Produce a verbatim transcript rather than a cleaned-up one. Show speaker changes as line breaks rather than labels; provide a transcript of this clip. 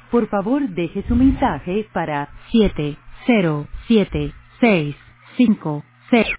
Por favor, deje su mensaje para siete cero siete seis cinco cero.